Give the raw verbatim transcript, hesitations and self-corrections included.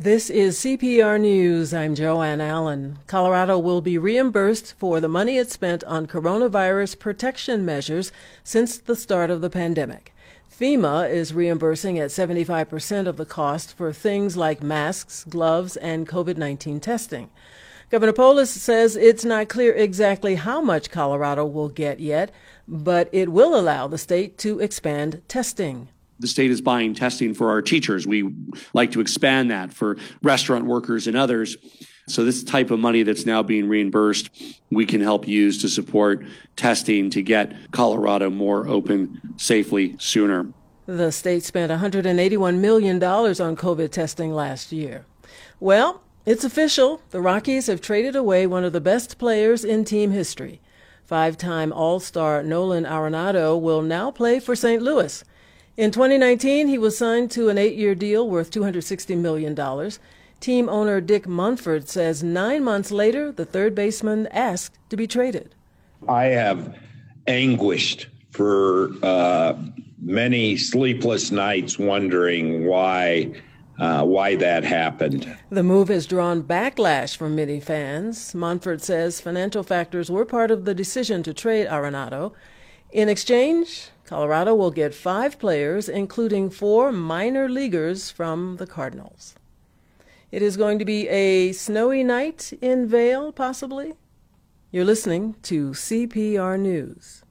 This is C P R News. I'm Joanne Allen. Colorado will be reimbursed for the money it spent on coronavirus protection measures since the start of the pandemic. FEMA is reimbursing at seventy-five percent of the cost for things like masks, gloves, and COVID nineteen testing. Governor Polis says it's not clear exactly how much Colorado will get yet, but it will allow the state to expand testing. The state is buying testing for our teachers. We like to expand that for restaurant workers and others. So this type of money that's now being reimbursed, we can help use to support testing to get Colorado more open safely sooner. The state spent one hundred eighty-one million dollars on COVID testing last year. Well, it's official. The Rockies have traded away one of the best players in team history. Five-time All-Star Nolan Arenado will now play for Saint Louis. In twenty nineteen, he was signed to an eight-year deal worth two hundred sixty million dollars. Team owner Dick Munford says nine months later, the third baseman asked to be traded. I have anguished for uh, many sleepless nights wondering why uh, why that happened. The move has drawn backlash from many fans. Munford says financial factors were part of the decision to trade Arenado. In exchange, Colorado will get five players, including four minor leaguers from the Cardinals. It is going to be a snowy night in Vail, possibly. You're listening to C P R News.